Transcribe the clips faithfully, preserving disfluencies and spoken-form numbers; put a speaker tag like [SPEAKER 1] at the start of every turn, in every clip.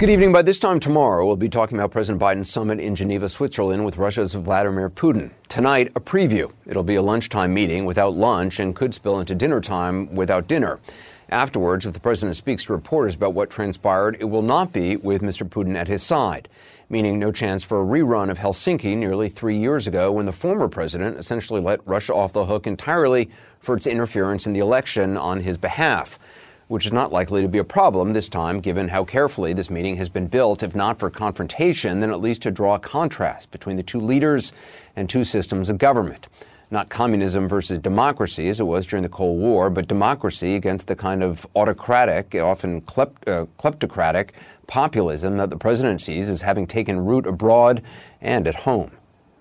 [SPEAKER 1] Good evening. By this time tomorrow, we'll be talking about President Biden's summit in Geneva, Switzerland with Russia's Vladimir Putin. Tonight, a preview. It'll be a lunchtime meeting without lunch and could spill into dinner time without dinner. Afterwards, if the president speaks to reporters about what transpired, it will not be with Mister Putin at his side, meaning no chance for a rerun of Helsinki nearly three years ago when the former president essentially let Russia off the hook entirely for its interference in the election on his behalf, which is not likely to be a problem this time, given how carefully this meeting has been built, if not for confrontation, then at least to draw a contrast between the two leaders and two systems of government. Not communism versus democracy, as it was during the Cold War, but democracy against the kind of autocratic, often klept, uh, kleptocratic populism that the president sees as having taken root abroad and at home.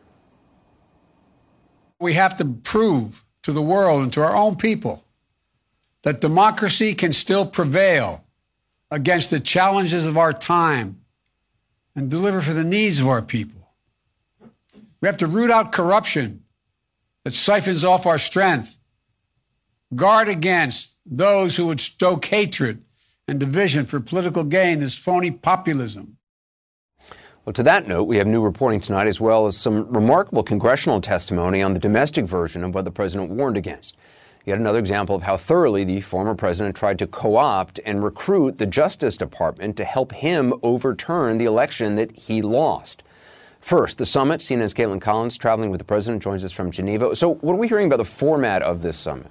[SPEAKER 2] We have to prove to the world and to our own people that democracy can still prevail against the challenges of our time and deliver for the needs of our people. We have to root out corruption that siphons off our strength, guard against those who would stoke hatred and division for political gain, this phony populism.
[SPEAKER 1] Well, to that note, we have new reporting tonight, as well as some remarkable congressional testimony on the domestic version of what the president warned against. Yet another example of how thoroughly the former president tried to co-opt and recruit the Justice Department to help him overturn the election that he lost. First, the summit. C N N's Caitlin Collins, traveling with the president, joins us from Geneva. So what are we hearing about the format of this summit?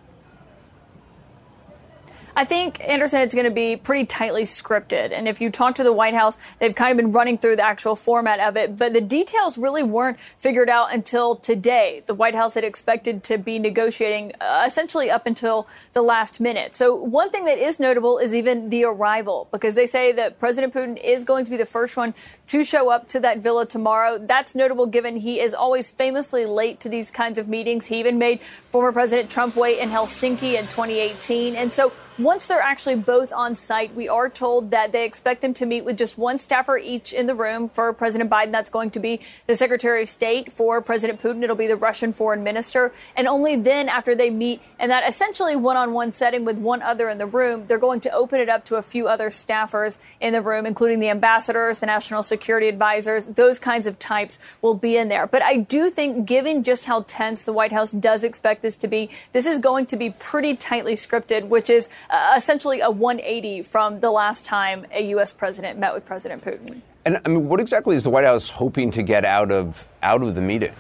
[SPEAKER 3] I think, Anderson, it's going to be pretty tightly scripted. And if you talk to the White House, they've kind of been running through the actual format of it. But the details really weren't figured out until today. The White House had expected to be negotiating uh, essentially up until the last minute. So one thing that is notable is even the arrival, because they say that President Putin is going to be the first one to show up to that villa tomorrow. That's notable given he is always famously late to these kinds of meetings. He even made former President Trump wait in Helsinki in twenty eighteen. And so once they're actually both on site, we are told that they expect them to meet with just one staffer each in the room. For President Biden, that's going to be the Secretary of State. For President Putin, it'll be the Russian foreign minister. And only then, after they meet in that essentially one-on-one setting with one other in the room, they're going to open it up to a few other staffers in the room, including the ambassadors, the national security advisors. Those kinds of types will be in there. But I do think, given just how tense the White House does expect this to be, this is going to be pretty tightly scripted, which is Uh, essentially a one eighty from the last time a U S president met with President Putin.
[SPEAKER 1] And I mean, what exactly is the White House hoping to get out of out of the meeting?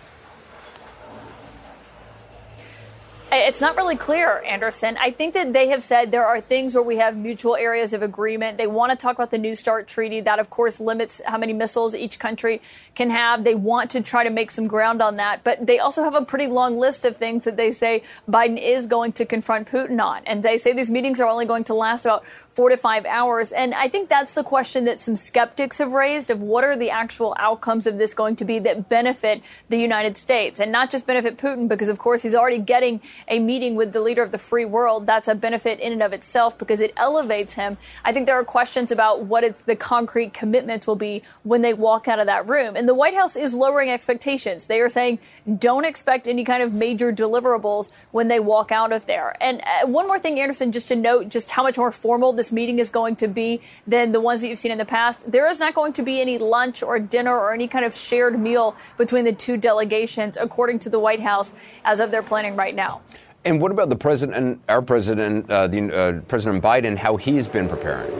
[SPEAKER 3] It's not really clear, Anderson. I think that they have said there are things where we have mutual areas of agreement. They want to talk about the New START treaty. That, of course, limits how many missiles each country can have. They want to try to make some ground on that. But they also have a pretty long list of things that they say Biden is going to confront Putin on. And they say these meetings are only going to last about four to five hours. And I think that's the question that some skeptics have raised of what are the actual outcomes of this going to be that benefit the United States, and not just benefit Putin, because, of course, he's already getting a meeting with the leader of the free world. That's a benefit in and of itself because it elevates him. I think there are questions about what it's, the concrete commitments will be when they walk out of that room. And the White House is lowering expectations. They are saying don't expect any kind of major deliverables when they walk out of there. And uh, one more thing, Anderson, just to note just how much more formal this meeting is going to be than the ones that you've seen in the past. There is not going to be any lunch or dinner or any kind of shared meal between the two delegations, according to the White House, as of their planning right now.
[SPEAKER 1] And what about the president, our president, uh, the, uh, President Biden, how he's been preparing?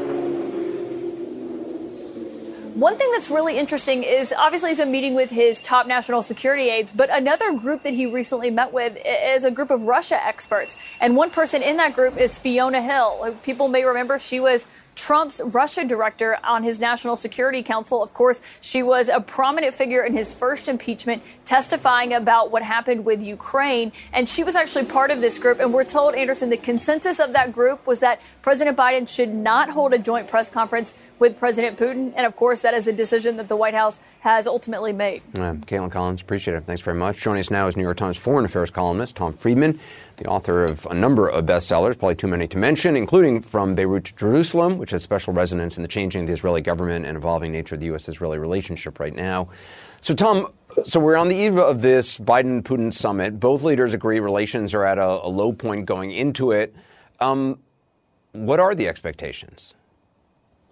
[SPEAKER 3] One thing that's really interesting is obviously he's been meeting with his top national security aides, but another group that he recently met with is a group of Russia experts. And one person in that group is Fiona Hill. People may remember she was Trump's Russia director on his National Security Council. Of course, she was a prominent figure in his first impeachment, testifying about what happened with Ukraine. And she was actually part of this group. And we're told, Anderson, the consensus of that group was that President Biden should not hold a joint press conference with President Putin. And, of course, that is a decision that the White House has ultimately made.
[SPEAKER 1] Uh, Caitlin Collins, appreciate it. Thanks very much. Joining us now is New York Times foreign affairs columnist Tom Friedman, the author of a number of bestsellers, probably too many to mention, including From Beirut to Jerusalem, which has special resonance in the changing of the Israeli government and evolving nature of the U S-Israeli relationship right now. So, Tom, so we're on the eve of this Biden-Putin summit. Both leaders agree relations are at a, a low point going into it. Um, what are the expectations?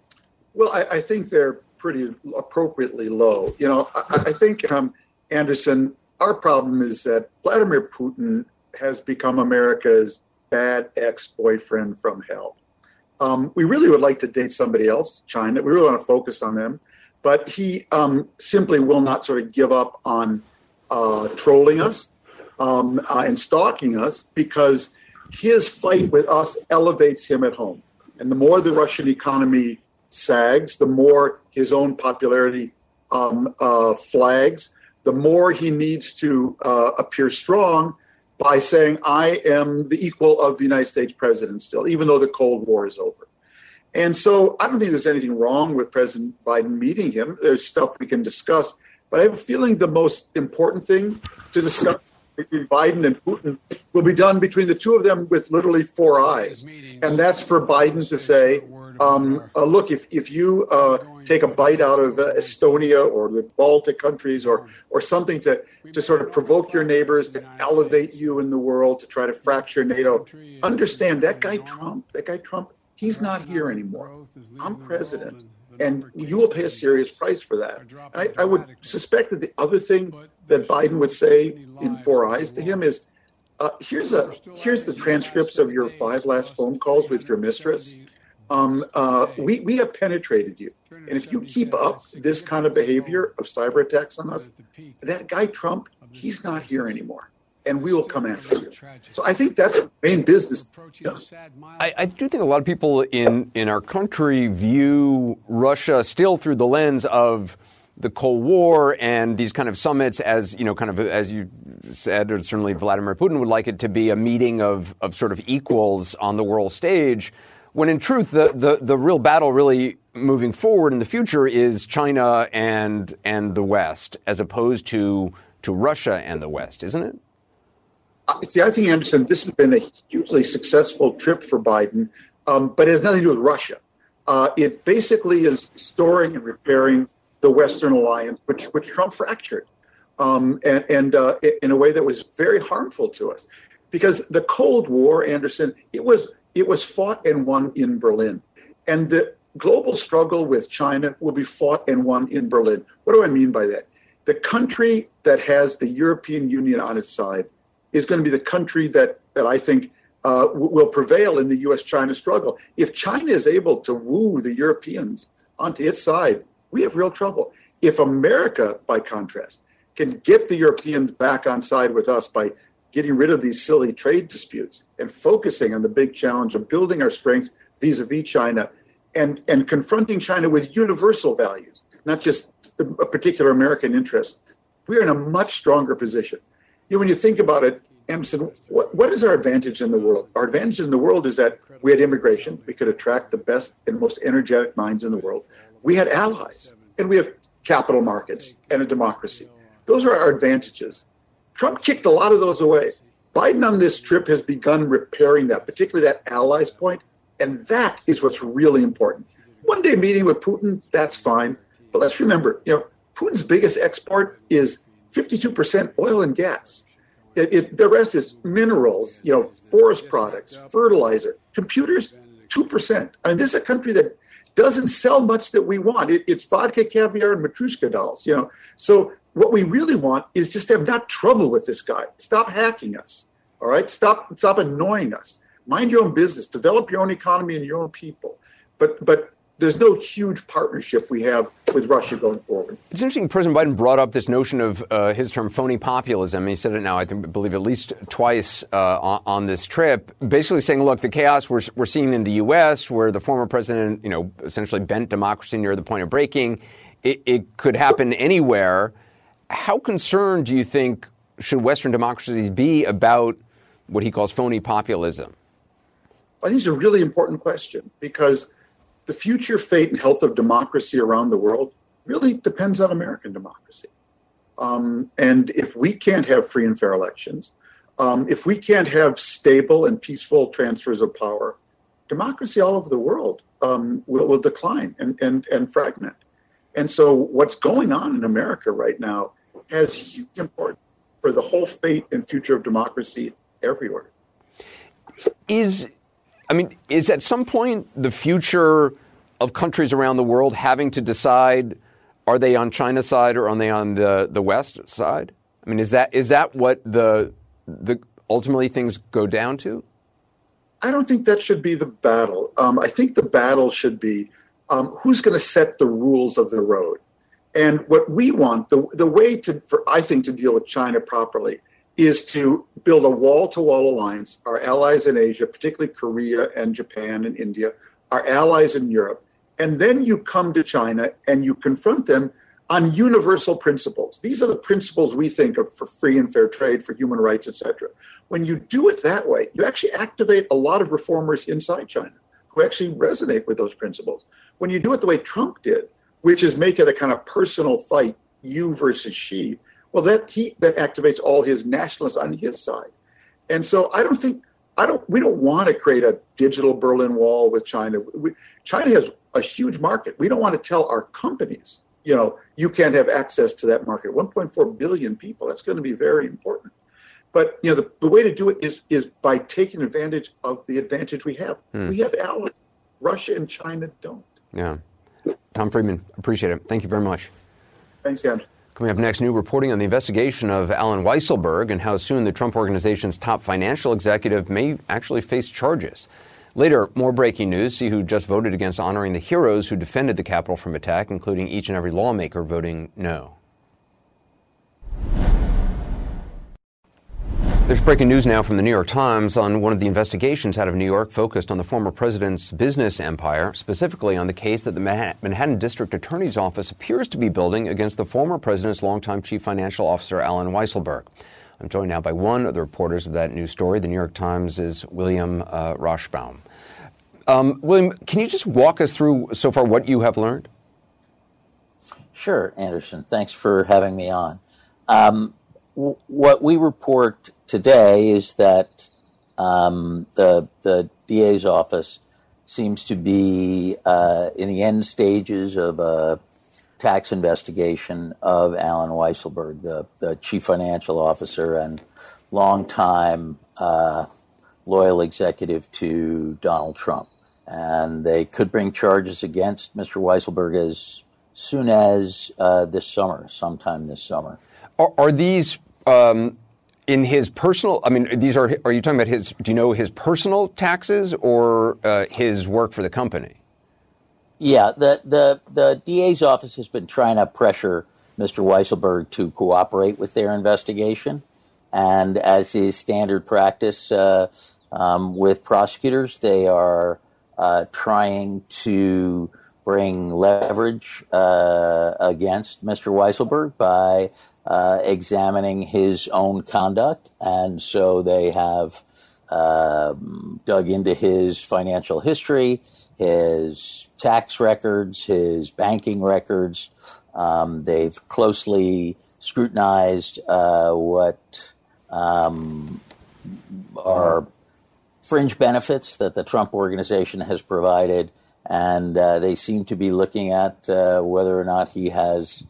[SPEAKER 4] Well, I, I think they're pretty appropriately low. You know, I, I think, um, Anderson, our problem is that Vladimir Putin has become America's bad ex-boyfriend from hell. Um, we really would like to date somebody else, China. We really want to focus on them. But he um, simply will not sort of give up on uh, trolling us um, uh, and stalking us, because his fight with us elevates him at home. And the more the Russian economy sags, the more his own popularity um, uh, flags, the more he needs to uh, appear strong by saying, I am the equal of the United States president still, even though the Cold War is over. And so I don't think there's anything wrong with President Biden meeting him. There's stuff we can discuss. But I have a feeling the most important thing to discuss between Biden and Putin will be done between the two of them with literally four eyes. And that's for Biden to say, um, uh, look, if, if you uh, take a bite out of uh, Estonia or the Baltic countries or or something to, to sort of provoke your neighbors, to elevate you in the world, to try to fracture NATO, understand that guy Trump, that guy Trump, he's not here anymore. I'm president. And you will pay a serious price for that. And I, I would suspect that the other thing that Biden would say in four eyes to him is, uh, here's a here's the transcripts of your five last phone calls with your mistress. Um, uh, we, we have penetrated you. And if you keep up this kind of behavior of cyber attacks on us, that guy Trump, he's not here anymore. And we will come after you. So I think that's the main business.
[SPEAKER 1] I, I do think a lot of people in, in our country view Russia still through the lens of the Cold War and these kind of summits as, you know, kind of, as you said, or certainly Vladimir Putin would like it to be a meeting of, of sort of equals on the world stage, when in truth, the, the, the real battle really moving forward in the future is China and and the West, as opposed to to Russia and the West, isn't it?
[SPEAKER 4] See, I think, Anderson, this has been a hugely successful trip for Biden, um, but it has nothing to do with Russia. Uh, it basically is storing and repairing the Western alliance, which which Trump fractured, um, and, and uh, in a way that was very harmful to us. Because the Cold War, Anderson, it was it was fought and won in Berlin. And the global struggle with China will be fought and won in Berlin. What do I mean by that? The country that has the European Union on its side is going to be the country that, that I think uh, w- will prevail in the U S China struggle. If China is able to woo the Europeans onto its side, we have real trouble. If America, by contrast, can get the Europeans back on side with us by getting rid of these silly trade disputes and focusing on the big challenge of building our strength vis-a-vis China and, and confronting China with universal values, not just a particular American interest, we're in a much stronger position. You know, when you think about it, Emerson, what, what is our advantage in the world? Our advantage in the world is that we had immigration. We could attract the best and most energetic minds in the world. We had allies, and we have capital markets and a democracy. Those are our advantages. Trump kicked a lot of those away. Biden on this trip has begun repairing that, particularly that allies point, and that is what's really important. One day meeting with Putin, that's fine, but let's remember, you know, Putin's biggest export is fifty-two percent oil and gas. It, it, the rest is minerals, you know, forest products, fertilizer, computers, two percent. I mean, this is a country that doesn't sell much that we want. It, it's vodka, caviar, and Matryoshka dolls, you know. So what we really want is just to have not trouble with this guy. Stop hacking us, all right? Stop, stop annoying us. Mind your own business. Develop your own economy and your own people. But, but there's no huge partnership we have with Russia going forward.
[SPEAKER 1] It's interesting. President Biden brought up this notion of uh, his term phony populism. He said it now, I think, I believe at least twice uh, on, on this trip, basically saying, look, the chaos we're, we're seeing in the U S, where the former president, you know, essentially bent democracy near the point of breaking, it, it could happen anywhere. How concerned do you think should Western democracies be about what he calls phony populism?
[SPEAKER 4] I think it's a really important question, because the future fate and health of democracy around the world really depends on American democracy. Um, and if we can't have free and fair elections, um, if we can't have stable and peaceful transfers of power, democracy all over the world um, will, will decline and, and, and fragment. And so what's going on in America right now has huge importance for the whole fate and future of democracy everywhere.
[SPEAKER 1] Is, I mean, is at some point the future of countries around the world having to decide, are they on China's side or are they on the, the West side? I mean, is that is that what the the ultimately things go down to?
[SPEAKER 4] I don't think that should be the battle. Um, I think the battle should be um, who's going to set the rules of the road. And what we want, the the way to, for I think, to deal with China properly is to build a wall-to-wall alliance. Our allies in Asia, particularly Korea and Japan and India, our allies in Europe, and then you come to China and you confront them on universal principles. These are the principles we think of for free and fair trade, for human rights, et cetera. When you do it that way, you actually activate a lot of reformers inside China who actually resonate with those principles. When you do it the way Trump did, which is make it a kind of personal fight, you versus she, well, that he that activates all his nationalists on his side. And so I don't think, I don't, we don't want to create a digital Berlin Wall with China. We, China has a huge market. We don't want to tell our companies, you know, you can't have access to that market. one point four billion people, that's going to be very important. But, you know, the, the way to do it is is by taking advantage of the advantage we have. Hmm. We have allies. Russia and China don't.
[SPEAKER 1] Yeah. Tom Friedman, appreciate it. Thank you very much.
[SPEAKER 4] Thanks, Andrew.
[SPEAKER 1] Coming up next, new reporting on the investigation of Allen Weisselberg and how soon the Trump Organization's top financial executive may actually face charges. Later, more breaking news. See who just voted against honoring the heroes who defended the Capitol from attack, including each and every lawmaker voting no. There's breaking news now from the New York Times on one of the investigations out of New York focused on the former president's business empire, specifically on the case that the Manhattan District Attorney's Office appears to be building against the former president's longtime chief financial officer, Allen Weisselberg. I'm joined now by one of the reporters of that news story. The New York Times is William uh, Roshbaum. Um, William, can you just walk us through so far what you have learned?
[SPEAKER 5] Sure, Anderson. Thanks for having me on. Um, w- what we report today is that um, the the D A's office seems to be uh, in the end stages of a tax investigation of Allen Weisselberg, the, the chief financial officer and longtime uh, loyal executive to Donald Trump. And they could bring charges against Mister Weisselberg as soon as uh, this summer, sometime this summer.
[SPEAKER 1] Are, are these um, in his personal, I mean, these are, are you talking about his, do you know his personal taxes or uh, his work for the company?
[SPEAKER 5] Yeah, the, the, the D A's office has been trying to pressure Mister Weisselberg to cooperate with their investigation. And as is standard practice uh, um, with prosecutors, they are uh, trying to bring leverage uh, against Mister Weisselberg by uh, examining his own conduct. And so they have uh, dug into his financial history, his tax records, his banking records. Um, they've closely scrutinized uh, what um, are fringe benefits that the Trump Organization has provided, and uh, they seem to be looking at uh, whether or not he has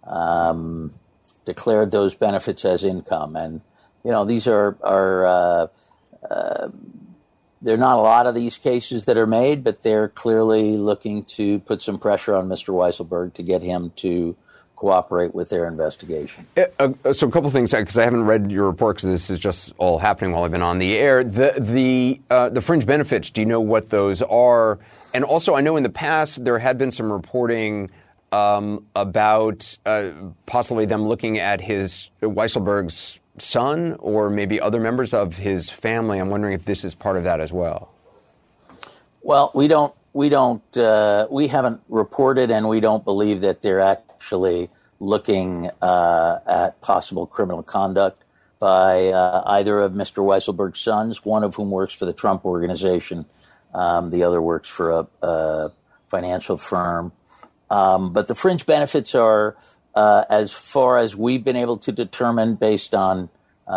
[SPEAKER 5] um, declared those benefits as income. And, you know, these are, are uh, uh, there are not a lot of these cases that are made, but they're clearly looking to put some pressure on Mister Weisselberg to get him to cooperate with their investigation.
[SPEAKER 1] Uh, so a couple of things, because I haven't read your report, because this is just all happening while I've been on the air. The the uh, the fringe benefits, do you know what those are? And also, I know in the past there had been some reporting um, about uh, possibly them looking at his Weisselberg's son or maybe other members of his family. I'm wondering if this is part of that as well.
[SPEAKER 5] Well, we don't, we don't, uh, we haven't reported, and we don't believe that they're actually looking uh, at possible criminal conduct by uh, either of Mister Weisselberg's sons, one of whom works for the Trump Organization, um, the other works for a, a financial firm. Um, but the fringe benefits are, Uh, as far as we've been able to determine based on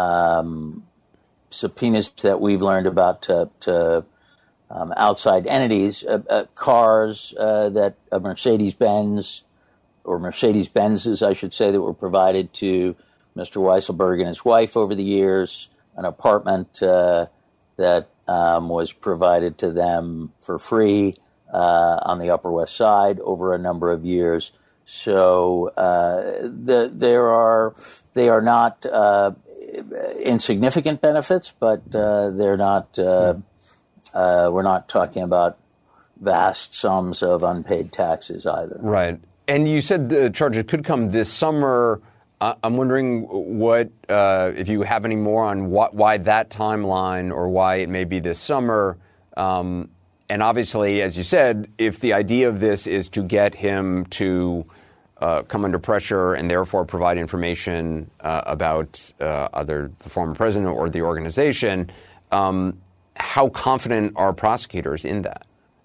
[SPEAKER 5] um, subpoenas that we've learned about to, to um, outside entities, uh, uh, cars uh, that uh, Mercedes-Benz, or Mercedes-Benzes, I should say, that were provided to Mister Weisselberg and his wife over the years, an apartment uh, that um, was provided to them for free, uh, on the Upper West Side over a number of years. So uh, the, there are they are not uh, insignificant benefits, but uh, they're not. Uh, uh, we're not talking about vast sums of unpaid taxes either.
[SPEAKER 1] Right. And you said the charges could come this summer. Uh, I'm wondering what uh, if you have any more on what, why that timeline or why it may be this summer. Um, and obviously, as you said, if the idea of this is to get him to Uh, come under pressure and therefore provide information uh, about uh, either the former president or the organization. Um, how confident are prosecutors in that?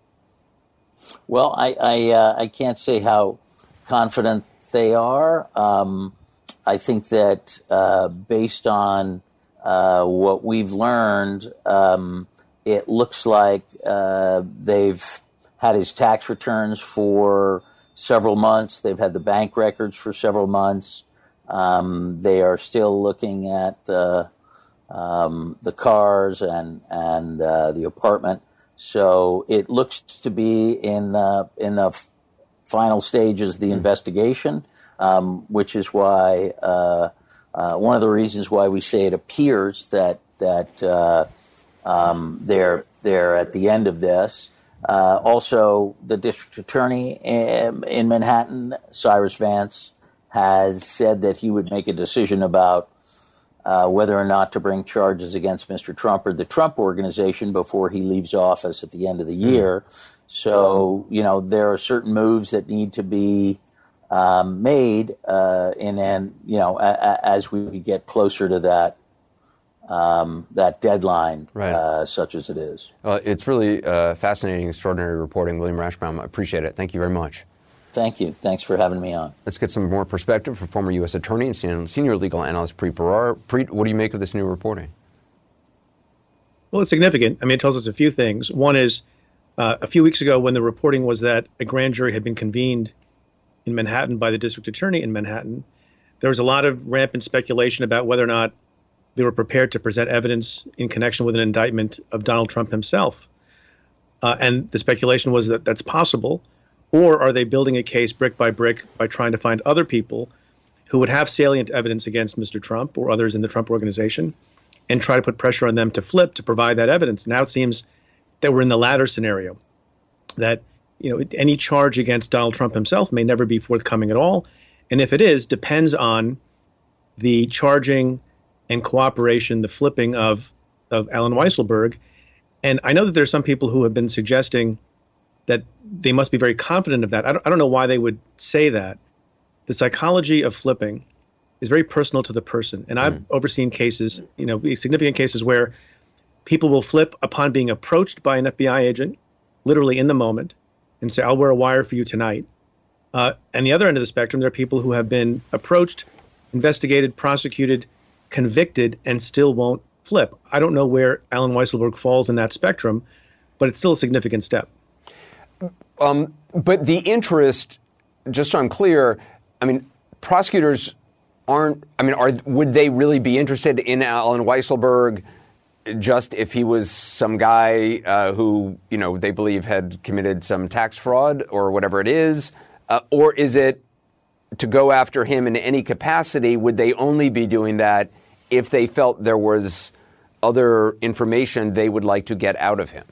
[SPEAKER 5] Well, I I, uh, I can't say how confident they are. Um, I think that uh, based on uh, what we've learned, um, it looks like uh, they've had his tax returns for several months. They've had the bank records for several months. Um, they are still looking at the um, the cars and and uh, the apartment. So it looks to be in the in the f- final stages of the investigation, um, which is why uh, uh, one of the reasons why we say it appears that that uh, um, they're they're at the end of this. Uh, also, the district attorney in, in Manhattan, Cyrus Vance, has said that he would make a decision about uh, whether or not to bring charges against Mister Trump or the Trump Organization before he leaves office at the end of the year. So, you know, there are certain moves that need to be um, made uh, in, and you know, a, a, as we get closer to that. Um, that deadline,
[SPEAKER 1] right.
[SPEAKER 5] uh, such as it is.
[SPEAKER 1] Uh, it's really uh, fascinating, extraordinary reporting. William Rashbaum, I appreciate it. Thank you very much.
[SPEAKER 5] Thank you. Thanks for having me on.
[SPEAKER 1] Let's get some more perspective from former U S Attorney and senior legal analyst Preet Bharara. Preet, what do you make of this new reporting?
[SPEAKER 6] Well, it's significant. I mean, it tells us a few things. One is uh, a few weeks ago when the reporting was that a grand jury had been convened in Manhattan by the district attorney in Manhattan, there was a lot of rampant speculation about whether or not they were prepared to present evidence in connection with an indictment of Donald Trump himself. Uh, and the speculation was that that's possible. Or are they building a case brick by brick by trying to find other people who would have salient evidence against Mister Trump or others in the Trump Organization and try to put pressure on them to flip to provide that evidence? Now it seems that we're in the latter scenario, that you know any charge against Donald Trump himself may never be forthcoming at all. And if it is, depends on the charging and cooperation, the flipping of, of Allen Weisselberg. And I know that there's some people who have been suggesting that they must be very confident of that. I don't, I don't know why they would say that. The psychology of flipping is very personal to the person. And I've mm. overseen cases, you know, significant cases where people will flip upon being approached by an F B I agent, literally in the moment, and say, I'll wear a wire for you tonight. Uh, and the other end of the spectrum, there are people who have been approached, investigated, prosecuted, convicted, and still won't flip. I don't know where Allen Weisselberg falls in that spectrum, but it's still a significant step.
[SPEAKER 1] Um, but the interest, just so I'm clear, I mean, prosecutors aren't, I mean, are would they really be interested in Allen Weisselberg just if he was some guy uh, who, you know, they believe had committed some tax fraud or whatever it is? Uh, or is it to go after him in any capacity? Would they only be doing that if they felt there was other information they would like to get out of him?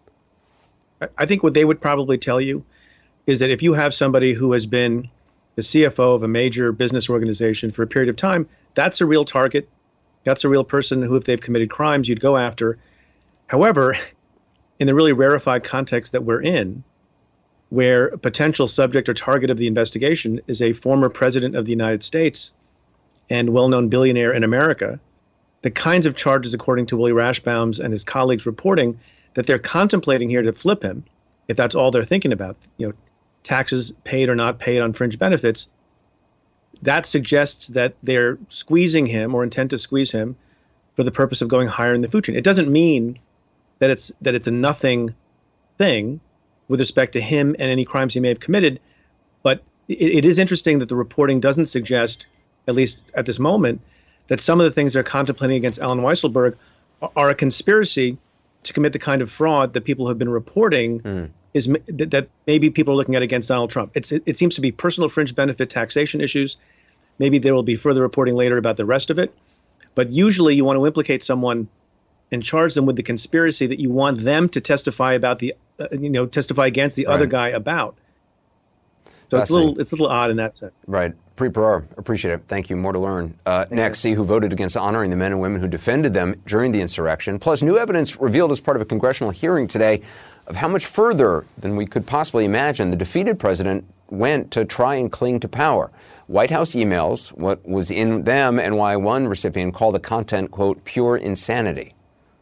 [SPEAKER 6] I think what they would probably tell you is that if you have somebody who has been the C F O of a major business organization for a period of time, that's a real target. That's a real person who, if they've committed crimes, you'd go after. However, in the really rarefied context that we're in, where a potential subject or target of the investigation is a former president of the United States and well-known billionaire in America, the kinds of charges, according to Willie Rashbaum's and his colleagues' reporting, that they're contemplating here to flip him, if that's all they're thinking about, you know, taxes paid or not paid on fringe benefits, that suggests that they're squeezing him or intend to squeeze him for the purpose of going higher in the food chain. It doesn't mean that it's that it's a nothing thing with respect to him and any crimes he may have committed, but it, it is interesting that the reporting doesn't suggest, at least at this moment, that some of the things they're contemplating against Allen Weisselberg are, are a conspiracy to commit the kind of fraud that people have been reporting mm. is that, that maybe people are looking at against Donald Trump. It's, it, it seems to be personal fringe benefit taxation issues. Maybe there will be further reporting later about the rest of it. But usually you want to implicate someone and charge them with the conspiracy that you want them to testify about the, uh, you know, testify against the right. other guy about. So it's a little, it's a little odd in that sense.
[SPEAKER 1] Right. Preet Bharara, appreciate it. Thank you. More to learn. Uh, next, see who voted against honoring the men and women who defended them during the insurrection. Plus, new evidence revealed as part of a congressional hearing today of how much further than we could possibly imagine the defeated president went to try and cling to power. White House emails, what was in them, and why one recipient called the content, quote, pure insanity.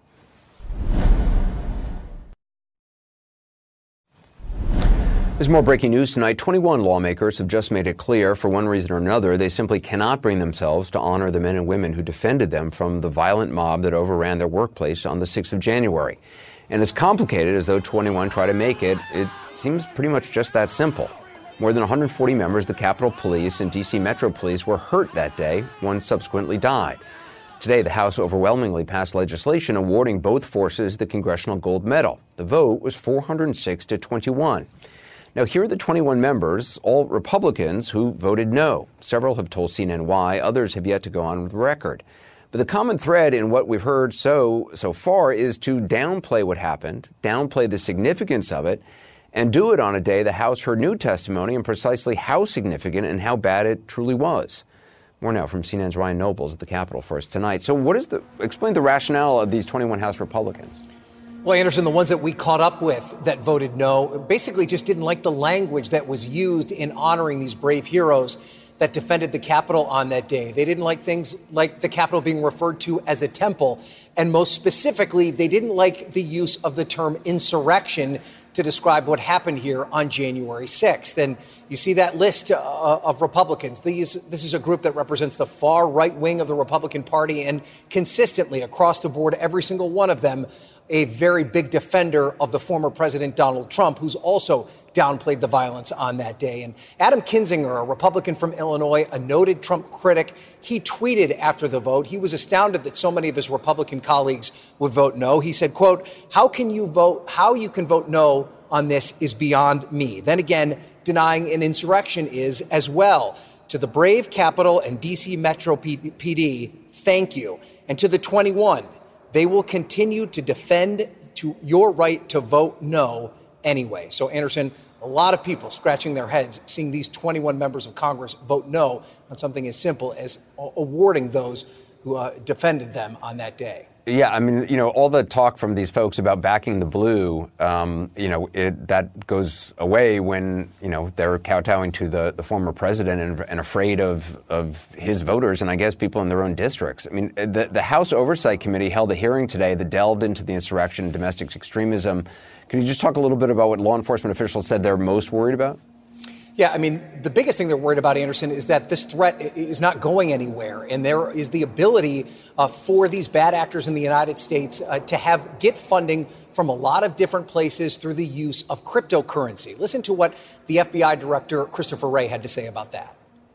[SPEAKER 1] There's more breaking news tonight. twenty-one lawmakers have just made it clear, for one reason or another, they simply cannot bring themselves to honor the men and women who defended them from the violent mob that overran their workplace on the sixth of January. And as complicated as though twenty-one try to make it, it seems pretty much just that simple. More than one hundred forty members of the Capitol Police and D C Metro Police were hurt that day. One subsequently died. Today, the House overwhelmingly passed legislation awarding both forces the Congressional Gold Medal. The vote was four hundred six to twenty-one. Now, here are the twenty-one members, all Republicans, who voted no. Several have told C N N why. Others have yet to go on with the record. But the common thread in what we've heard so so far is to downplay what happened, downplay the significance of it, and do it on a day the House heard new testimony on precisely how significant and how bad it truly was. More now from C N N's Ryan Nobles at the Capitol for us tonight. So what is the, explain the rationale of these twenty-one House Republicans?
[SPEAKER 7] Well, Anderson, the ones that we caught up with that voted no basically just didn't like the language that was used in honoring these brave heroes that defended the Capitol on that day. They didn't like things like the Capitol being referred to as a temple. And most specifically, they didn't like the use of the term insurrection to describe what happened here on January sixth. And you see that list uh, of Republicans. These, this is a group that represents the far right wing of the Republican Party, and consistently across the board, every single one of them, a very big defender of the former President Donald Trump, who's also downplayed the violence on that day. And Adam Kinzinger, a Republican from Illinois, a noted Trump critic, he tweeted after the vote. He was astounded that so many of his Republican colleagues would vote no. He said, quote, how can you vote, how you can vote no on this is beyond me. Then again, denying an insurrection is as well. To the brave Capitol and D C Metro P D, thank you. And to the twenty-one, they will continue to defend to your right to vote no anyway. So, Anderson, a lot of people scratching their heads seeing these twenty-one members of Congress vote no on something as simple as awarding those who uh, defended them on that day.
[SPEAKER 1] Yeah, I mean, you know, all the talk from these folks about backing the blue, um, you know, it, that goes away when, you know, they're kowtowing to the, the former president and, and afraid of, of his voters and I guess people in their own districts. I mean, the, the House Oversight Committee held a hearing today that delved into the insurrection and domestic extremism. Can you just talk a little bit about what law enforcement officials said they're most worried about?
[SPEAKER 7] Yeah, I mean, the biggest thing they're worried about, Anderson, is that this threat is not going anywhere. And there is the ability uh, for these bad actors in the United States uh, to have get funding from a lot of different places through the use of cryptocurrency. Listen to what the F B I director, Christopher Wray, had to say about that.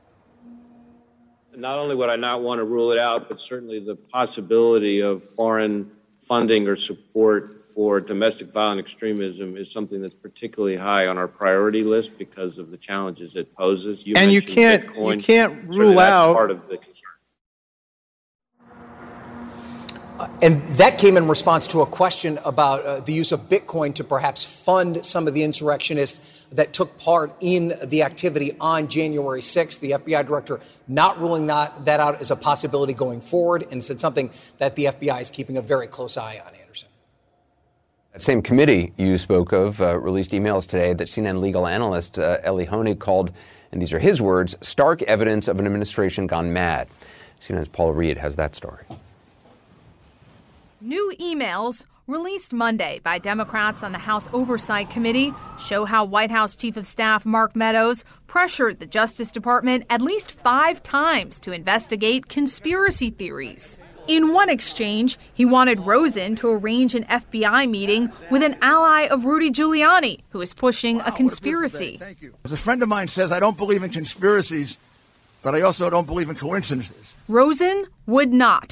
[SPEAKER 8] Not only would I not want to rule it out, but certainly the possibility of foreign funding or support for domestic violent extremism is something that's particularly high on our priority list because of the challenges it poses.
[SPEAKER 9] You and you can't
[SPEAKER 8] Bitcoin.
[SPEAKER 9] you can't rule out
[SPEAKER 8] part of the concern.
[SPEAKER 7] Uh, and that came in response to a question about uh, the use of Bitcoin to perhaps fund some of the insurrectionists that took part in the activity on January sixth. The F B I director not ruling that, that out as a possibility going forward, and said something that the F B I is keeping a very close eye on.
[SPEAKER 1] That same committee you spoke of uh, released emails today that C N N legal analyst uh, Elie Honig called, and these are his words, stark evidence of an administration gone mad. C N N's Paula Reed has that story.
[SPEAKER 10] New emails released Monday by Democrats on the House Oversight Committee show how White House Chief of Staff Mark Meadows pressured the Justice Department at least five times to investigate conspiracy theories. In one exchange, he wanted Rosen to arrange an F B I meeting with an ally of Rudy Giuliani, who is pushing wow, a conspiracy.
[SPEAKER 11] Thank you. As a friend of mine says, I don't believe in conspiracies, but I also don't believe in coincidences.
[SPEAKER 10] Rosen would not.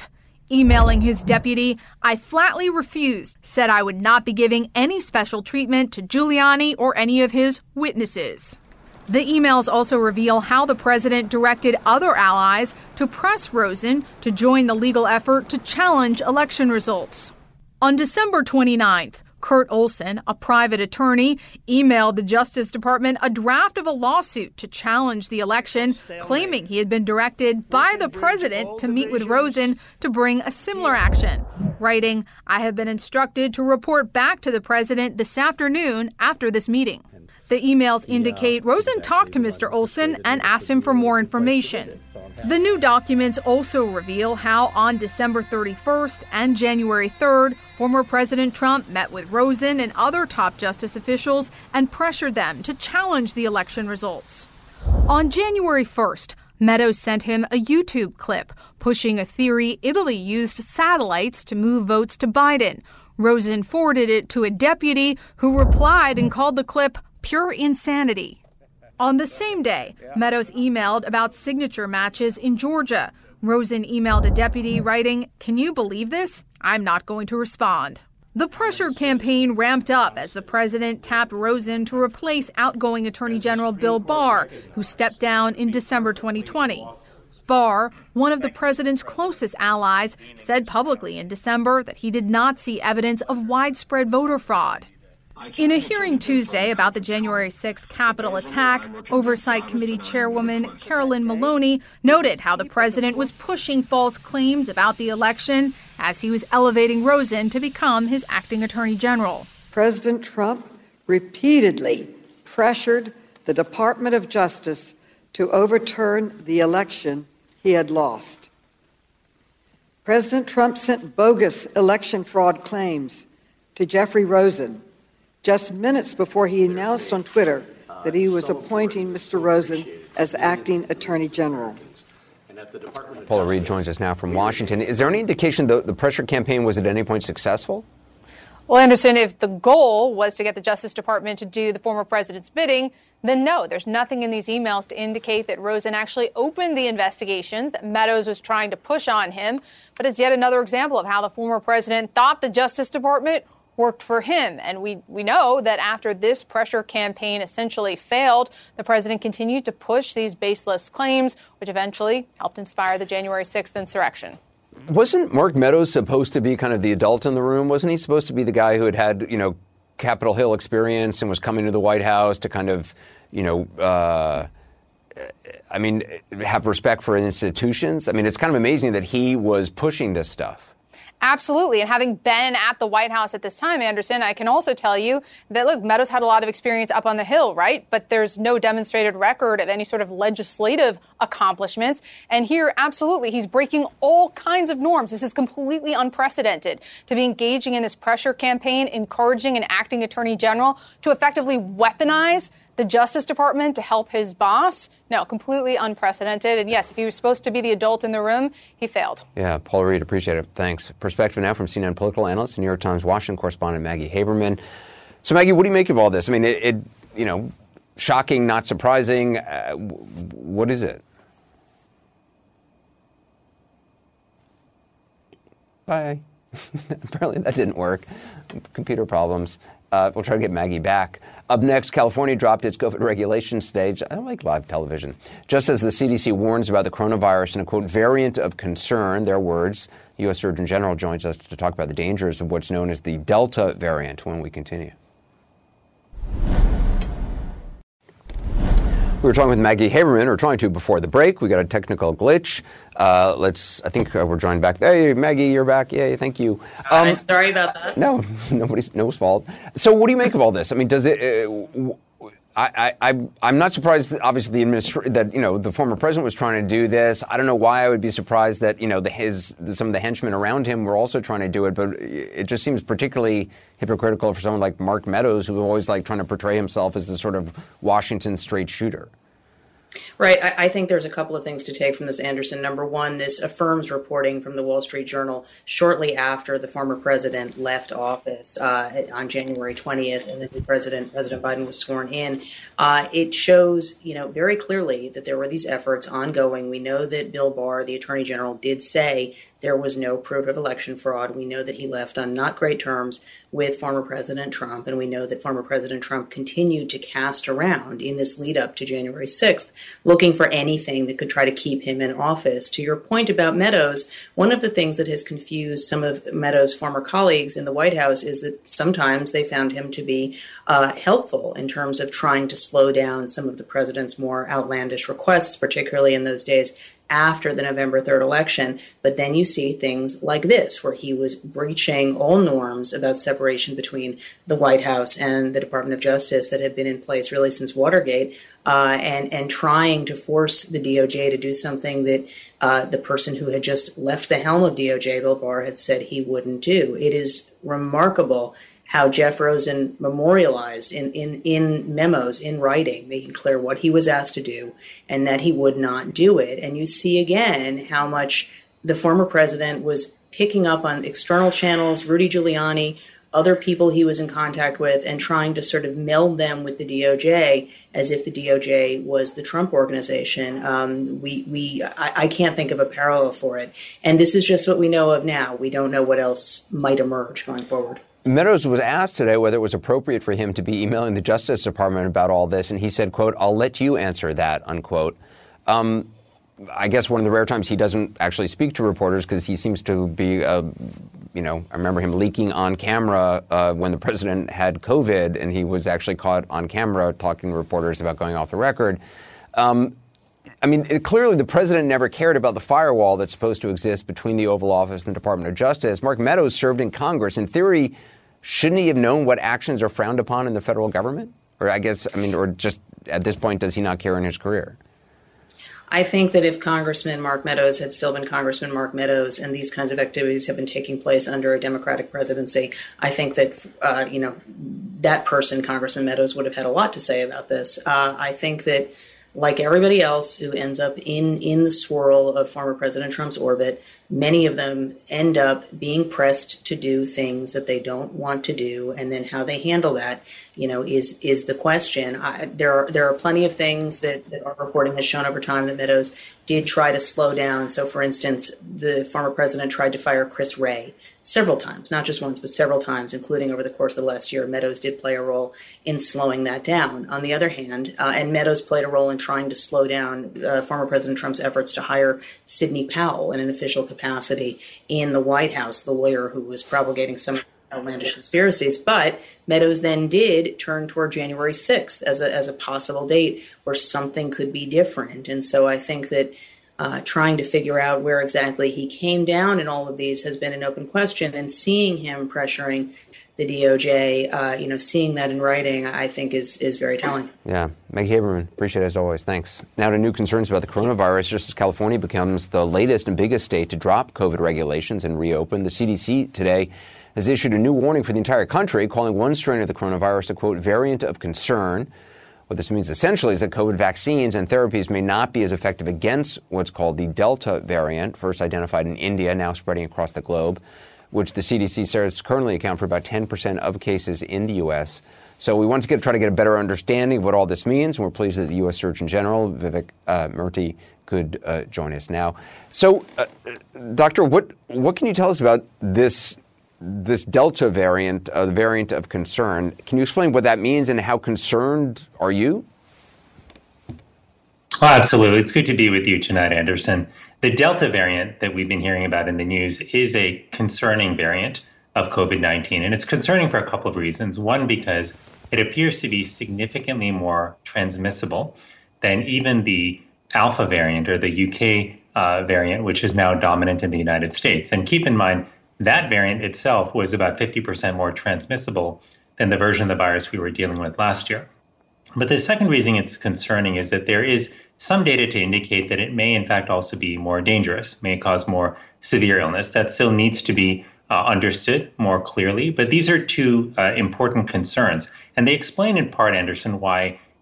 [SPEAKER 10] Emailing his deputy, I flatly refused, said I would not be giving any special treatment to Giuliani or any of his witnesses. The emails also reveal how the president directed other allies to press Rosen to join the legal effort to challenge election results. On December twenty-ninth, Kurt Olsen, a private attorney, emailed the Justice Department a draft of a lawsuit to challenge the election, claiming he had been directed by the president to meet with Rosen to bring a similar action, writing, I have been instructed to report back to the president this afternoon after this meeting. The emails indicate Rosen talked to Mister Olsen and asked him for more information. The new documents also reveal how on December thirty-first and January third, former President Trump met with Rosen and other top justice officials and pressured them to challenge the election results. On January first, Meadows sent him a YouTube clip pushing a theory Italy used satellites to move votes to Biden. Rosen forwarded it to a deputy who replied and called the clip pure insanity. On the same day, Meadows emailed about signature matches in Georgia. Rosen emailed a deputy writing, can you believe this? I'm not going to respond. The pressure campaign ramped up as the president tapped Rosen to replace outgoing Attorney General Bill Barr, who stepped down in December twenty twenty. Barr, one of the president's closest allies, said publicly in December that he did not see evidence of widespread voter fraud. In a hearing Tuesday about the January sixth Capitol attack, Oversight Committee Chairwoman Carolyn Maloney noted how the president was pushing false claims about the election as he was elevating Rosen to become his acting attorney general.
[SPEAKER 12] President Trump repeatedly pressured the Department of Justice to overturn the election he had lost. President Trump sent bogus election fraud claims to Jeffrey Rosen just minutes before he announced on Twitter that he was appointing Mister Rosen as acting attorney general.
[SPEAKER 1] Paula Reed joins us now from Washington. Is there any indication the, the pressure campaign was at any point successful?
[SPEAKER 13] Well, Anderson, if the goal was to get the Justice Department to do the former president's bidding, then no, there's nothing in these emails to indicate that Rosen actually opened the investigations that Meadows was trying to push on him. But it's yet another example of how the former president thought the Justice Department worked for him. And we, we know that after this pressure campaign essentially failed, the president continued to push these baseless claims, which eventually helped inspire the January sixth insurrection.
[SPEAKER 1] Wasn't Mark Meadows supposed to be kind of the adult in the room? Wasn't he supposed to be the guy who had had, you know, Capitol Hill experience and was coming to the White House to kind of, you know, uh, I mean, have respect for institutions? I mean, it's kind of amazing that he was pushing this stuff.
[SPEAKER 13] Absolutely. And having been at the White House at this time, Anderson, I can also tell you that, look, Meadows had a lot of experience up on the Hill, right? But there's no demonstrated record of any sort of legislative accomplishments. And here, absolutely, he's breaking all kinds of norms. This is completely unprecedented to be engaging in this pressure campaign, encouraging an acting attorney general to effectively weaponize the Justice Department to help his boss. No, completely unprecedented. And yes, if he was supposed to be the adult in the room, he failed.
[SPEAKER 1] Yeah, Paul Reed, appreciate it. Thanks. Perspective now from C N N political analyst and New York Times Washington correspondent Maggie Haberman. So, Maggie, what do you make of all this? I mean, it, it you know, shocking, not surprising. Uh, what is it? Bye. Apparently that didn't work. Computer problems. Uh, we'll try to get Maggie back. Up next, California dropped its COVID regulation stage. I don't like live television. Just as the C D C warns about the coronavirus and a, quote, variant of concern, their words, U S Surgeon General joins us to talk about the dangers of what's known as the Delta variant when we continue. We were talking with Maggie Haberman, or trying to before the break. We got a technical glitch. Uh, let's, I think uh, we're joined back. Hey, Maggie, you're back. Yay, thank you.
[SPEAKER 14] Um, I'm sorry about that.
[SPEAKER 1] No, nobody's, no one's fault. So what do you make of all this? I mean, does it, uh, I, I, I'm not surprised that obviously the administra- that, you know, the former president was trying to do this. I don't know why I would be surprised that, you know, the, his, some of the henchmen around him were also trying to do it, but it just seems particularly hypocritical for someone like Mark Meadows, who always like trying to portray himself as the sort of Washington straight shooter.
[SPEAKER 14] Right. I, I think there's a couple of things to take from this, Anderson. Number one, this affirms reporting from the Wall Street Journal shortly after the former president left office uh, on January twentieth, and the new president, President Biden, was sworn in. Uh, it shows, you know, very clearly that there were these efforts ongoing. We know that Bill Barr, the Attorney General, did say there was no proof of election fraud. We know that he left on not great terms with former President Trump, and we know that former President Trump continued to cast around in this lead up to January sixth, looking for anything that could try to keep him in office. To your point about Meadows, one of the things that has confused some of Meadows' former colleagues in the White House is that sometimes they found him to be uh, helpful in terms of trying to slow down some of the president's more outlandish requests, particularly in those days after the November third election. But then you see things like this, where he was breaching all norms about separation between the White House and the Department of Justice that had been in place really since Watergate, uh, and, and trying to force the D O J to do something that uh, the person who had just left the helm of D O J, Bill Barr, had said he wouldn't do. It is remarkable how Jeff Rosen memorialized in, in, in memos, in writing, making clear what he was asked to do and that he would not do it. And you see again how much the former president was picking up on external channels, Rudy Giuliani, other people he was in contact with, and trying to sort of meld them with the D O J as if the D O J was the Trump organization. Um, we, we, I, I can't think of a parallel for it. And this is just what we know of now. We don't know what else might emerge going forward.
[SPEAKER 1] Meadows was asked today whether it was appropriate for him to be emailing the Justice Department about all this, and he said, quote, "I'll let you answer that," unquote. Um, I guess one of the rare times he doesn't actually speak to reporters, because he seems to be, uh, you know, I remember him leaking on camera uh, when the president had COVID, and he was actually caught on camera talking to reporters about going off the record. Um, I mean, it, clearly the president never cared about the firewall that's supposed to exist between the Oval Office and the Department of Justice. Mark Meadows served in Congress. In theory, shouldn't he have known what actions are frowned upon in the federal government? Or I guess, I mean, or just at this point, does he not care in his career?
[SPEAKER 14] I think that if Congressman Mark Meadows had still been Congressman Mark Meadows and these kinds of activities have been taking place under a Democratic presidency, I think that, uh, you know, that person, Congressman Meadows, would have had a lot to say about this. Uh, I think that, like everybody else who ends up in, in the swirl of former President Trump's orbit, many of them end up being pressed to do things that they don't want to do, and then how they handle that, you know, is is the question. I, there are there are plenty of things that, that our reporting has shown over time that Meadows did try to slow down. So, for instance, the former president tried to fire Chris Wray several times, not just once, but several times, including over the course of the last year. Meadows did play a role in slowing that down. On the other hand, uh, and Meadows played a role in trying to slow down uh, former President Trump's efforts to hire Sidney Powell in an official capacity in the White House, the lawyer who was promulgating some outlandish conspiracies. But Meadows then did turn toward January sixth as a, as a possible date where something could be different. And so I think that uh, trying to figure out where exactly he came down in all of these has been an open question. And seeing him pressuring the D O J, uh, you know, seeing that in writing, I think is is very telling.
[SPEAKER 1] Yeah. Meg Haberman, appreciate it as always. Thanks. Now to new concerns about the coronavirus. Just as California becomes the latest and biggest state to drop COVID regulations and reopen, the C D C today has issued a new warning for the entire country, calling one strain of the coronavirus a, quote, variant of concern. What this means essentially is that COVID vaccines and therapies may not be as effective against what's called the Delta variant, first identified in India, now spreading across the globe, which the C D C says currently account for about ten percent of cases in the U S. So we want to get, try to get a better understanding of what all this means, and we're pleased that the U S Surgeon General, Vivek uh, Murthy, could uh, join us now. So, uh, Doctor, what what can you tell us about this this Delta variant, uh, the variant of concern? Can you explain what that means and how concerned are you?
[SPEAKER 15] Oh, absolutely. It's good to be with you tonight, Anderson. The Delta variant that we've been hearing about in the news is a concerning variant of COVID nineteen, and it's concerning for a couple of reasons. One, because it appears to be significantly more transmissible than even the Alpha variant or the U K uh, variant, which is now dominant in the United States. And keep in mind, that variant itself was about fifty percent more transmissible than the version of the virus we were dealing with last year. But the second reason it's concerning is that there is some data to indicate that it may, in fact, also be more dangerous, may cause more severe illness. That still needs to be uh, understood more clearly. But these are two uh, important concerns. And they explain in part, Anderson, why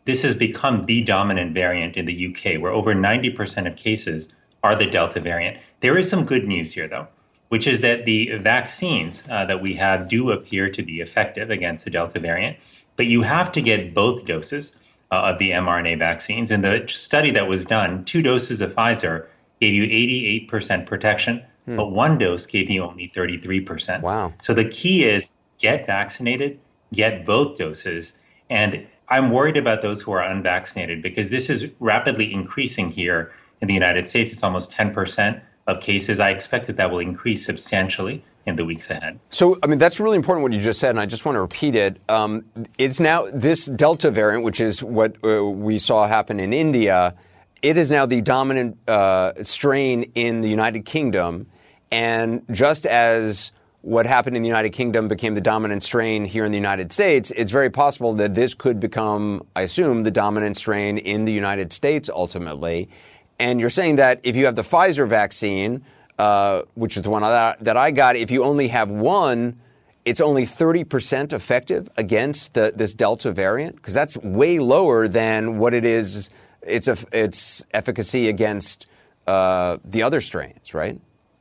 [SPEAKER 15] this has become the dominant variant in the U K, where over ninety percent of cases are the Delta variant. There is some good news here, though, which is that the vaccines uh, that we have do appear to be effective against the Delta variant, but you have to get both doses uh, of the mRNA vaccines. In the study that was done, two doses of Pfizer gave you eighty-eight percent protection, hmm. but one dose gave you only thirty-three percent.
[SPEAKER 1] Wow.
[SPEAKER 15] So the key is get vaccinated, get both doses. And I'm worried about those who are unvaccinated because this is rapidly increasing here in the United States. It's almost ten percent of cases. I expect that that will increase substantially in the weeks ahead.
[SPEAKER 1] So, I mean, that's really important what you just said, and I just want to repeat it. Um, it's now this Delta variant, which is what uh, we saw happen in India. It is now the dominant uh, strain in the United Kingdom. And just as what happened in the United Kingdom became the dominant strain here in the United States, it's very possible that this could become, I assume, the dominant strain in the United States ultimately. And you're saying that if you have the Pfizer vaccine, uh, which is the one that, that I got, if you only have one, it's only thirty percent effective against the, this Delta variant? Because that's way lower than what it is, its, its efficacy against uh, the other strains, right?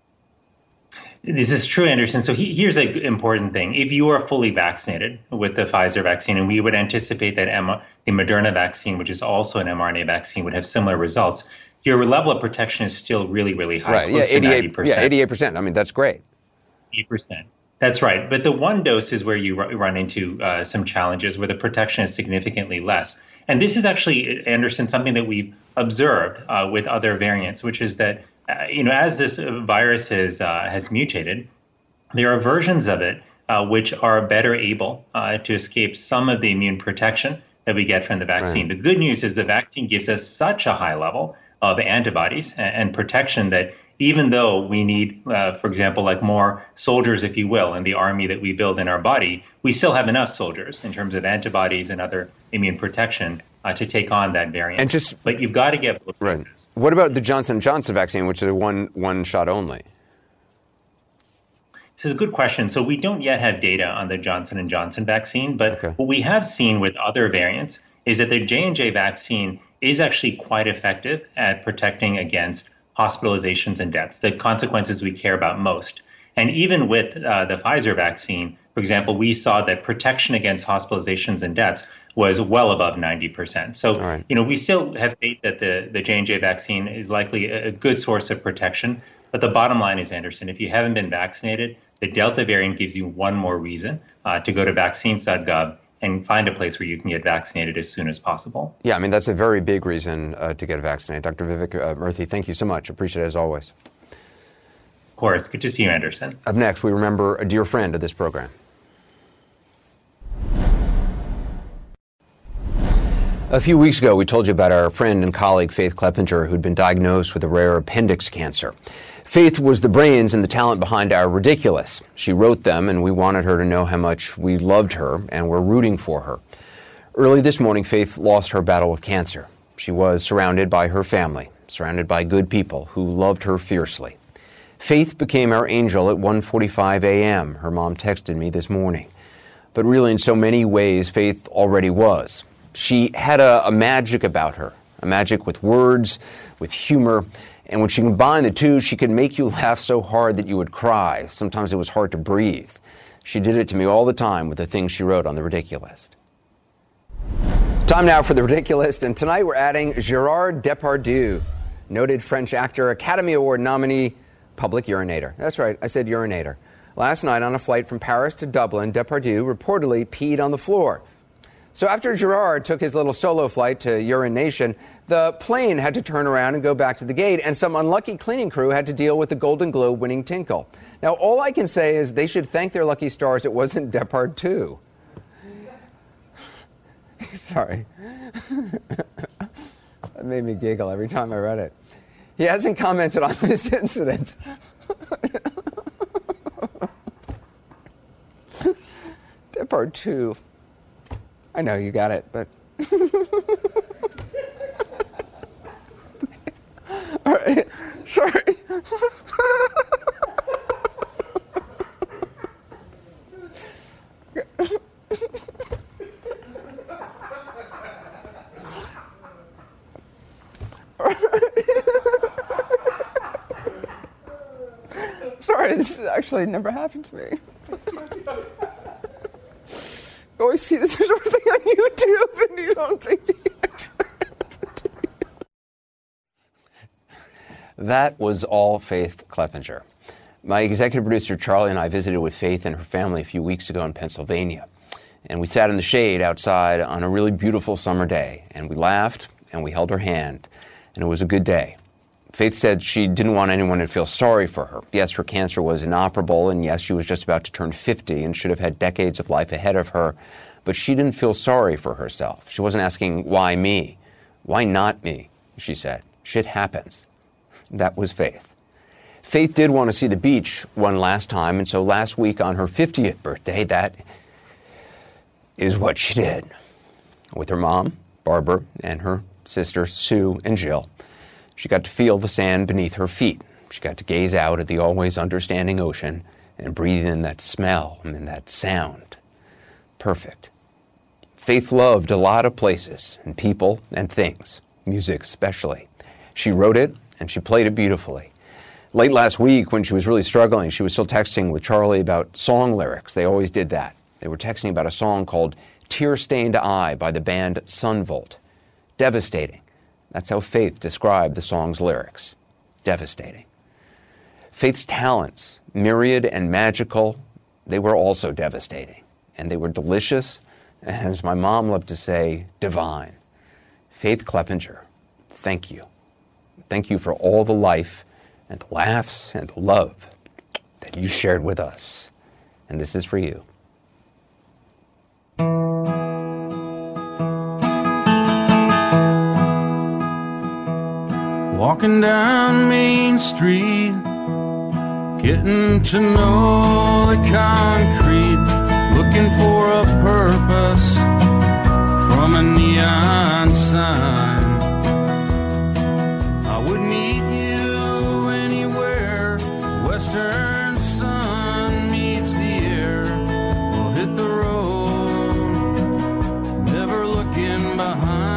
[SPEAKER 15] This is true, Anderson. So he, here's an important thing. If you are fully vaccinated with the Pfizer vaccine, and we would anticipate that M- the Moderna vaccine, which is also an mRNA vaccine, would have similar results, your level of protection is still really, really high,
[SPEAKER 1] right.
[SPEAKER 15] close
[SPEAKER 1] yeah,
[SPEAKER 15] to ninety percent.
[SPEAKER 1] Yeah, eighty-eight percent. I mean, that's great.
[SPEAKER 15] eighty percent. That's right. But the one dose is where you r- run into uh, some challenges where the protection is significantly less. And this is actually, Anderson, something that we've observed uh, with other variants, which is that Uh, you know, as this virus has uh, has mutated, there are versions of it uh, which are better able uh, to escape some of the immune protection that we get from the vaccine. Right. The good news is the vaccine gives us such a high level of antibodies and, and protection that even though we need, uh, for example, like more soldiers, if you will, in the army that we build in our body, we still have enough soldiers in terms of antibodies and other immune protection Uh, to take on that variant.
[SPEAKER 1] And just,
[SPEAKER 15] but you've got to get both
[SPEAKER 1] right.
[SPEAKER 15] doses.
[SPEAKER 1] What about the Johnson and Johnson vaccine, which is a one one shot only?
[SPEAKER 15] So it's a good question. So we don't yet have data on the Johnson and Johnson vaccine, but okay. what we have seen with other variants is that the J and J vaccine is actually quite effective at protecting against hospitalizations and deaths, the consequences we care about most. And even with uh, the Pfizer vaccine, for example, we saw that protection against hospitalizations and deaths was well above ninety percent. So, right. you know, we still have faith that the, the J and J vaccine is likely a good source of protection. But the bottom line is, Anderson, if you haven't been vaccinated, the Delta variant gives you one more reason uh, to go to vaccines dot gov and find a place where you can get vaccinated as soon as possible.
[SPEAKER 1] Yeah, I mean, that's a very big reason uh, to get vaccinated. Doctor Vivek uh, Murthy, thank you so much. Appreciate it as always.
[SPEAKER 15] Of course. Good to see you, Anderson.
[SPEAKER 1] Up next, we remember a dear friend of this program. A few weeks ago, we told you about our friend and colleague Faith Kleppinger, who'd been diagnosed with a rare appendix cancer. Faith was the brains and the talent behind Our Ridiculous. She wrote them, and we wanted her to know how much we loved her and were rooting for her. Early this morning, Faith lost her battle with cancer. She was surrounded by her family, surrounded by good people who loved her fiercely. Faith became our angel at one forty-five a.m., her mom texted me this morning. But really, in so many ways, Faith already was. She had a, a magic about her, a magic with words, with humor, and when she combined the two, she could make you laugh so hard that you would cry. Sometimes it was hard to breathe. She did it to me all the time with the things she wrote on The Ridiculous. Time now for The Ridiculous, and tonight we're adding Gerard Depardieu, noted French actor, Academy Award nominee, public urinator. That's right, I said urinator. Last night on a flight from Paris to Dublin, Depardieu reportedly peed on the floor. So after Gerard took his little solo flight to urination, the plane had to turn around and go back to the gate, and some unlucky cleaning crew had to deal with the Golden Globe winning Tinkle. Now, all I can say is they should thank their lucky stars it wasn't Depardieu. Sorry. That made me giggle every time I read it. He hasn't commented on this incident. Depardieu. I know you got it, but... All right, sorry.
[SPEAKER 16] Sorry, this has actually never happened to me. You always see this sort of thing on YouTube and you don't think it actually happened to you.
[SPEAKER 1] That was all Faith Kleppinger. My executive producer Charlie and I visited with Faith and her family a few weeks ago in Pennsylvania. And we sat in the shade outside on a really beautiful summer day. And we laughed and we held her hand. And it was a good day. Faith said she didn't want anyone to feel sorry for her. Yes, her cancer was inoperable, and yes, she was just about to turn fifty and should have had decades of life ahead of her. But she didn't feel sorry for herself. She wasn't asking, why me? Why not me? She said. Shit happens. That was Faith. Faith did want to see the beach one last time, and so last week on her fiftieth birthday, that is what she did. With her mom, Barbara, and her sisters, Sue and Jill, she got to feel the sand beneath her feet. She got to gaze out at the always understanding ocean and breathe in that smell and that sound. Perfect. Faith loved a lot of places and people and things, music especially. She wrote it and she played it beautifully. Late last week, when she was really struggling, she was still texting with Charlie about song lyrics. They always did that. They were texting about a song called Tear-Stained Eye by the band Sunvolt. Devastating. That's how Faith described the song's lyrics. Devastating. Faith's talents, myriad and magical, they were also devastating. And they were delicious, and as my mom loved to say, divine. Faith Kleppinger, thank you. Thank you for all the life and the laughs and the love that you shared with us. And this is for you.
[SPEAKER 17] Walking down Main Street, getting to know the concrete, looking for a purpose from a neon sign. I would meet you anywhere, western sun meets the air. We'll hit the road, never looking behind.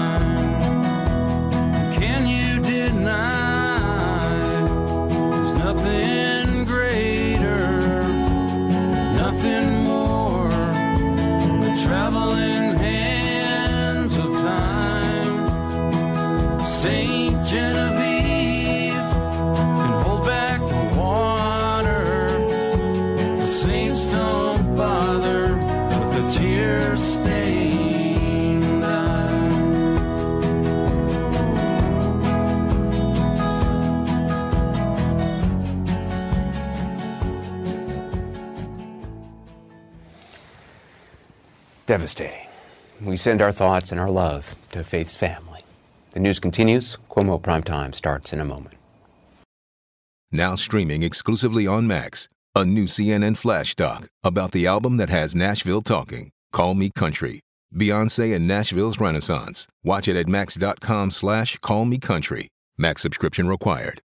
[SPEAKER 17] Traveling hands of time. Saint Genevieve can hold back the water. The saints don't bother with a tear-stained eye.
[SPEAKER 1] Devastating. We send our thoughts and our love to Faith's family. The news continues. Cuomo Primetime starts in a moment.
[SPEAKER 18] Now streaming exclusively on Max, a new C N N Flash doc about the album that has Nashville talking, Call Me Country. Beyonce and Nashville's Renaissance. Watch it at max.com slash call me country. Max subscription required.